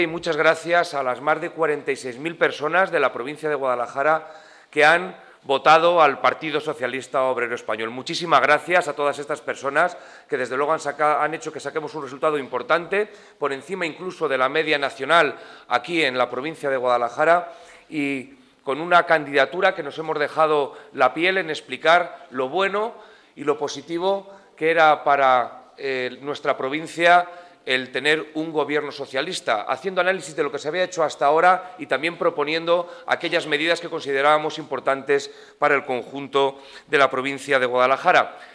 Y muchas gracias a las más de 46.000 personas de la provincia de Guadalajara que han votado al Partido Socialista Obrero Español. Muchísimas gracias a todas estas personas que, desde luego, han hecho que saquemos un resultado importante, por encima incluso de la media nacional aquí en la provincia de Guadalajara, y con una candidatura que nos hemos dejado la piel en explicar lo bueno y lo positivo que era para nuestra provincia el tener un gobierno socialista, haciendo análisis de lo que se había hecho hasta ahora y también proponiendo aquellas medidas que considerábamos importantes para el conjunto de la provincia de Guadalajara.